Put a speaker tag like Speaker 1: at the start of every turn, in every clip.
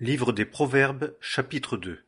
Speaker 1: Livre des Proverbes, chapitre 2.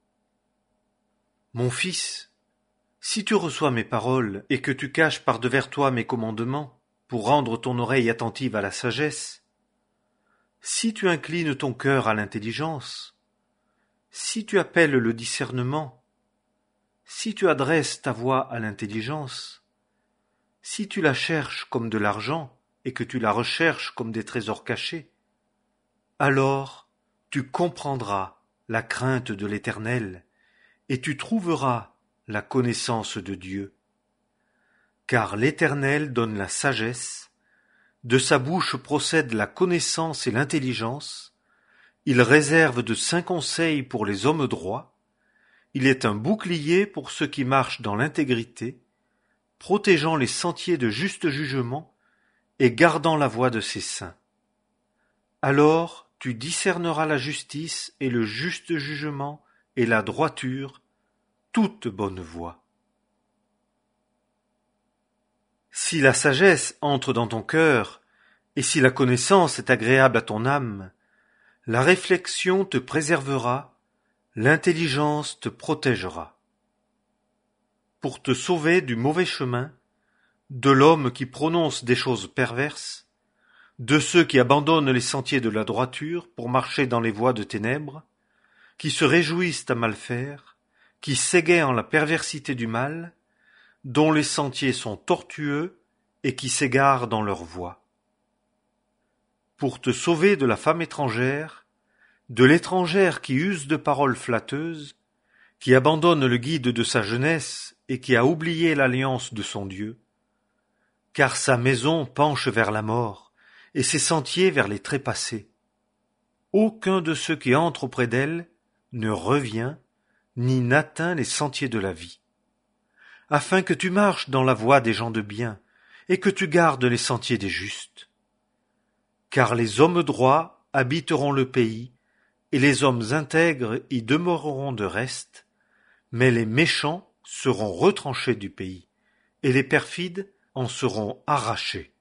Speaker 1: Mon fils, si tu reçois mes paroles et que tu caches par-devers toi mes commandements, pour rendre ton oreille attentive à la sagesse, si tu inclines ton cœur à l'intelligence, si tu appelles le discernement, si tu adresses ta voix à l'intelligence, si tu la cherches comme de l'argent et que tu la recherches comme des trésors cachés, alors tu comprendras la crainte de l'Éternel et tu trouveras la connaissance de Dieu. Car l'Éternel donne la sagesse, de sa bouche procèdent la connaissance et l'intelligence, il réserve de saints conseils pour les hommes droits, il est un bouclier pour ceux qui marchent dans l'intégrité, protégeant les sentiers de juste jugement et gardant la voie de ses saints. Alors tu discerneras la justice et le juste jugement et la droiture, toute bonne voie. Si la sagesse entre dans ton cœur, et si la connaissance est agréable à ton âme, la réflexion te préservera, l'intelligence te protégera. Pour te sauver du mauvais chemin, de l'homme qui prononce des choses perverses, de ceux qui abandonnent les sentiers de la droiture pour marcher dans les voies de ténèbres, qui se réjouissent à mal faire, qui s'égayent en la perversité du mal, dont les sentiers sont tortueux et qui s'égarent dans leurs voies. Pour te sauver de la femme étrangère, de l'étrangère qui use de paroles flatteuses, qui abandonne le guide de sa jeunesse et qui a oublié l'alliance de son Dieu, car sa maison penche vers la mort, et ses sentiers vers les trépassés. Aucun de ceux qui entrent auprès d'elle ne revient, ni n'atteint les sentiers de la vie. Afin que tu marches dans la voie des gens de bien, et que tu gardes les sentiers des justes. Car les hommes droits habiteront le pays, et les hommes intègres y demeureront de reste, mais les méchants seront retranchés du pays, et les perfides en seront arrachés.